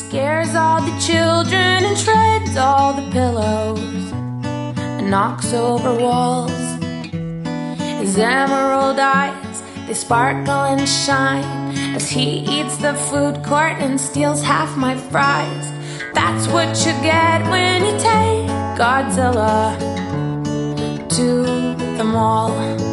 Scares all the children and shreds all the pillows and knocks over walls. His emerald eyes, they sparkle and shine as he eats the food court and steals half my fries. That's what you get when you take Godzilla to the mall.